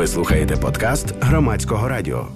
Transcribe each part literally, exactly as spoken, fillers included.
Ви слухаєте подкаст Громадського радіо.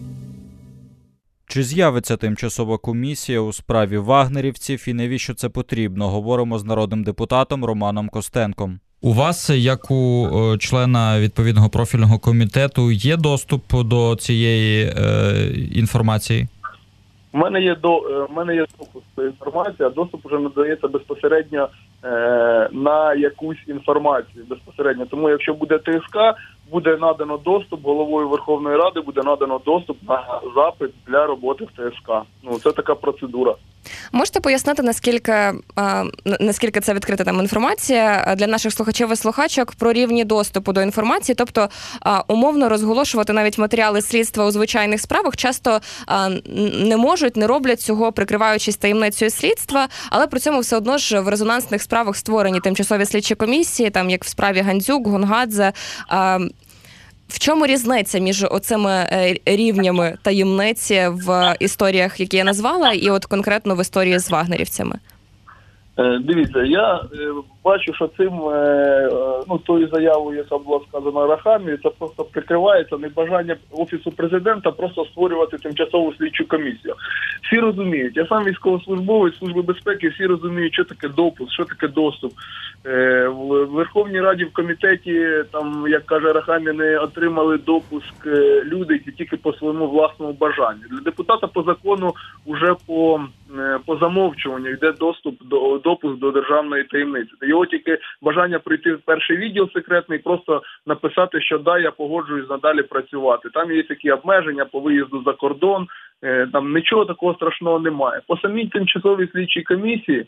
Чи з'явиться тимчасова комісія у справі вагнерівців і навіщо це потрібно? Говоримо з народним депутатом Романом Костенком. У вас, як у члена відповідного профільного комітету, є доступ до цієї е, інформації? У мене є до у мене є доступ до інформації, а доступ вже надається безпосередньо е, на якусь інформацію безпосередньо. Тому якщо буде ТСК, буде надано доступ головою Верховної Ради, буде надано доступ на запит для роботи в ТСК. Ну це така процедура. Можете пояснити, наскільки, наскільки це відкрита там інформація для наших слухачів і слухачок про рівні доступу до інформації, тобто умовно розголошувати навіть матеріали слідства у звичайних справах часто не можуть, не роблять цього, прикриваючись таємницею слідства, але при цьому все одно ж в резонансних справах створені тимчасові слідчі комісії, там як в справі Гандзюк, Гонгадзе. В чому різниця між оцими рівнями таємниці в історіях, які я назвала, і от конкретно в історії з вагнерівцями? Дивіться, я бачу, що цим, ну, тою заявою, яка була сказана Арахамією, це просто прикривається небажання Офісу Президента просто створювати тимчасову слідчу комісію. Всі розуміють, я сам військовослужбовець Служби безпеки, всі розуміють, що таке допуск, що таке доступ. В Верховній Раді, в комітеті, там, як каже Арахамія, не отримали допуск люди тільки по своєму власному бажанню. Для депутата по закону вже по, по замовчуванню йде доступ до допуск до державної таємниці. Його тільки бажання прийти в перший відділ секретний, просто написати, що да, я погоджуюсь надалі працювати. Там є такі обмеження по виїзду за кордон, там нічого такого страшного немає. По самій тимчасовій слідчій комісії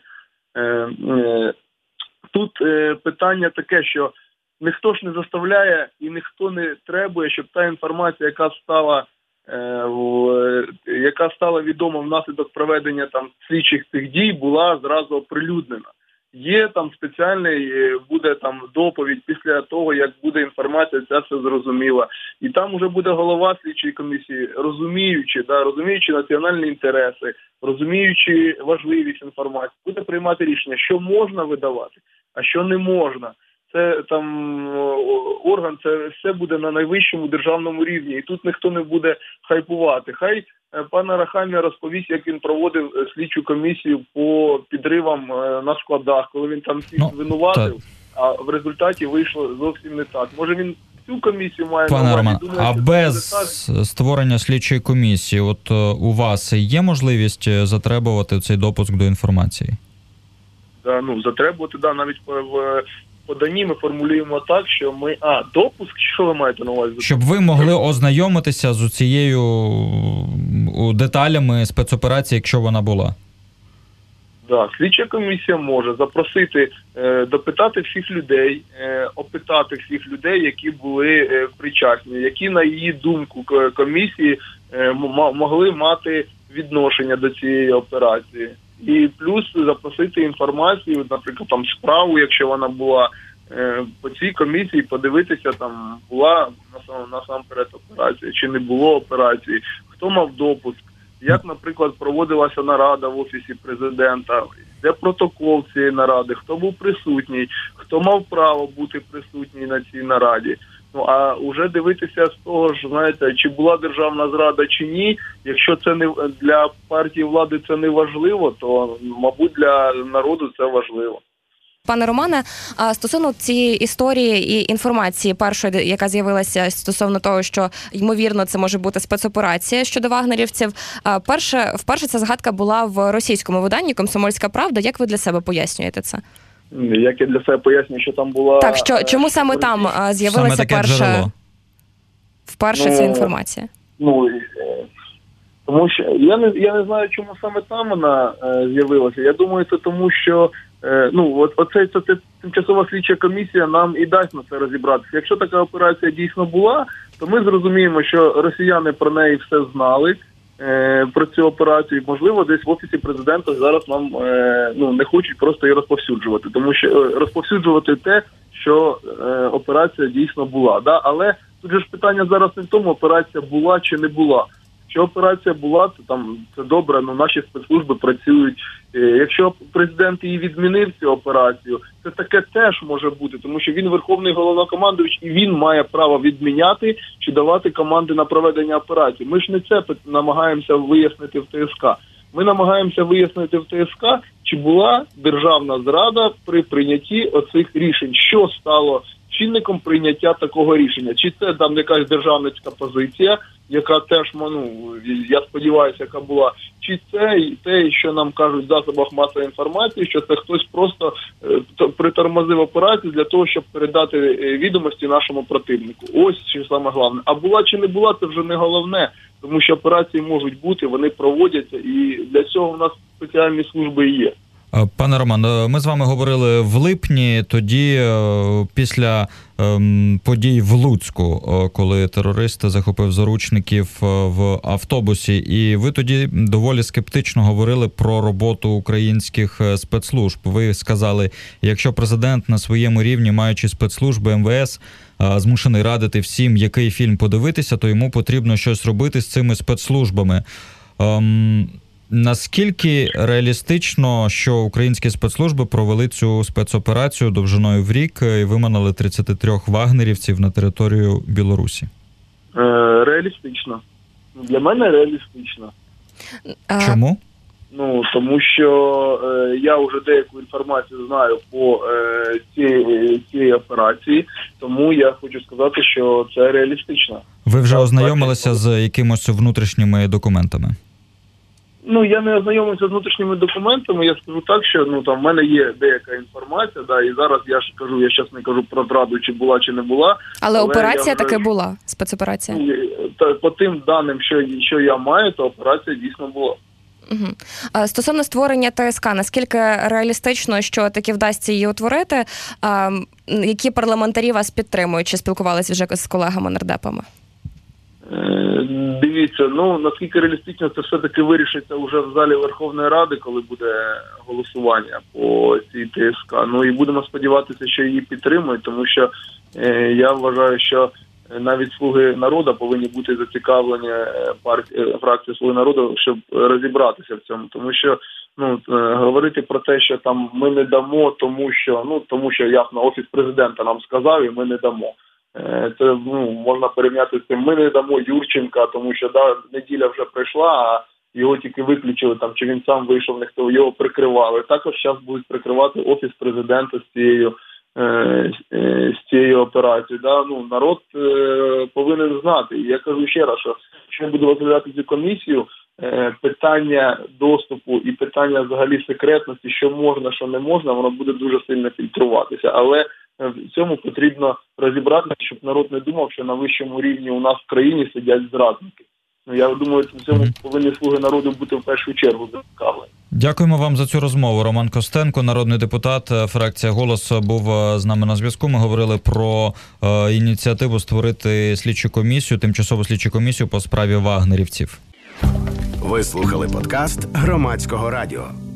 тут питання таке, що ніхто ж не заставляє і ніхто не требує, щоб та інформація, яка стала яка стала відома внаслідок проведення там слідчих цих дій, була зразу оприлюднена. Є там спеціальний, буде там доповідь після того, як буде інформація, ця все зрозуміла. І там вже буде голова слідчої комісії, розуміючи, да, розуміючи національні інтереси, розуміючи важливість інформації, буде приймати рішення, що можна видавати, а що не можна. Це там орган, це все буде на найвищому державному рівні. І тут ніхто не буде хайпувати. Хай пан Арахамія розповість, як він проводив слідчу комісію по підривам на складах, коли він там всіх звинуватив, а в результаті вийшло зовсім не так. Може він цю комісію має... Пане Роман, а без створення слідчої комісії, от у вас є можливість затребувати цей допуск до інформації? Да, ну, затребувати, да, навіть в поданні ми формулюємо так, що ми... А, допуск? Що ви маєте на увазі? Щоб ви могли ознайомитися з цією деталями спецоперації, якщо вона була. Так, слідча комісія може запросити, е, допитати всіх людей, е, опитати всіх людей, які були е, причасні, які, на її думку, комісії е, м- могли мати відношення до цієї операції. І плюс запросити інформацію, наприклад, там справу, якщо вона була е, по цій комісії, подивитися, там була насамперед операція, чи не було операції, хто мав допуск, як, наприклад, проводилася нарада в Офісі Президента, де протокол цієї наради, хто був присутній, хто мав право бути присутній на цій нараді. Ну, а вже дивитися з того ж, знаєте, чи була державна зрада, чи ні. Якщо це не для партії влади це не важливо, то, мабуть, для народу це важливо. Пане Романе, стосовно цієї історії і інформації першої, яка з'явилася стосовно того, що, ймовірно, це може бути спецоперація щодо вагнерівців, перше, вперше ця згадка була в російському виданні «Комсомольська правда». Як ви для себе пояснюєте це? Як я для себе пояснюю, що там була... Так, що, чому саме там з'явилася перша, вперше ну, ця інформація? Ну, тому що я не, я не знаю, чому саме там вона е, з'явилася. Я думаю, це тому, що е, ну, от, оце, це, це тимчасова слідча комісія нам і дасть на це розібратися. Якщо така операція дійсно була, то ми зрозуміємо, що росіяни про неї все знали, е, про цю операцію. Можливо, десь в Офісі Президента зараз нам е, ну, не хочуть просто її розповсюджувати. Тому що е, розповсюджувати те, що е, операція дійсно була. Да? Але тут же ж питання зараз не в тому, операція була чи не була. Що операція була, то там це добре, ну наші спецслужби працюють. Якщо президент її відмінив, цю операцію, це таке теж може бути, тому що він верховний головнокомандувач і він має право відміняти чи давати команди на проведення операції. Ми ж не це намагаємося вияснити в ТСК. Ми намагаємося вияснити в ТСК, чи була державна зрада при прийнятті оцих рішень, що стало чинником прийняття такого рішення. Чи це там якась державницька позиція, яка теж, ну, я сподіваюся, яка була, чи це те, що нам кажуть в засобах масової інформації, що це хтось просто е, притормозив операцію для того, щоб передати відомості нашому противнику. Ось що саме головне. А була чи не була, це вже не головне, тому що операції можуть бути, вони проводяться, і для цього в нас спеціальні служби і є. Пане Роман, ми з вами говорили в липні, тоді після ем, подій в Луцьку, коли терорист захопив заручників в автобусі, і ви тоді доволі скептично говорили про роботу українських спецслужб. Ви сказали, якщо президент на своєму рівні, маючи спецслужби ем ве ес, змушений радити всім, який фільм подивитися, то йому потрібно щось робити з цими спецслужбами. Ем, Наскільки реалістично, що українські спецслужби провели цю спецоперацію довжиною в рік і виманили тридцять три вагнерівців на територію Білорусі? Е, реалістично. Для мене реалістично. Чому? Ну, тому що е, я вже деяку інформацію знаю по е, цій, цій операції, тому я хочу сказати, що це реалістично. Ви вже ознайомилися з якимось внутрішніми документами? Ну, я не ознайомився з внутрішніми документами, я скажу так, що ну там в мене є деяка інформація, да, і зараз я ж кажу, я зараз не кажу про зраду, чи була, чи не була. Але, але операція вже, таки була, спецоперація? Та, по тим даним, що, що я маю, то операція дійсно була. Угу. А стосовно створення ТСК, наскільки реалістично, що таки вдасться її утворити, а, які парламентарі вас підтримують, чи спілкувалися вже з колегами-нардепами? Дивіться, ну наскільки реалістично це все-таки вирішиться вже в залі Верховної Ради, коли буде голосування по цій ТСК. Ну і будемо сподіватися, що її підтримують, тому що е, я вважаю, що навіть слуги народу повинні бути зацікавлені партії, фракції «Слуги народу», щоб розібратися в цьому, тому що ну говорити про те, що там ми не дамо, тому що ну тому що ясно офіс президента нам сказав, і ми не дамо. Це ну можна порівняти з тим. Ми не дамо Юрченка, тому що да, неділя вже пройшла, а його тільки виключили там, чи він сам вийшов, ніхто його прикривали. Також зараз будуть прикривати офіс президента з цією е, з цією операцією. Да? Ну народ е, повинен знати. І я кажу ще раз, що якщо буду розглядати цю комісію, е, питання доступу і питання взагалі секретності, що можна, що не можна, воно буде дуже сильно фільтруватися. Але в цьому потрібно розібратися, щоб народ не думав, що на вищому рівні у нас в країні сидять зрадники. Ну, я думаю, в цьому повинні слуги народу бути в першу чергу зацікавлені. Дякуємо вам за цю розмову. Роман Костенко, народний депутат, фракція «Голос», був з нами на зв'язку. Ми говорили про е, ініціативу створити слідчу комісію, тимчасову слідчу комісію по справі вагнерівців. Ви слухали подкаст Громадського радіо.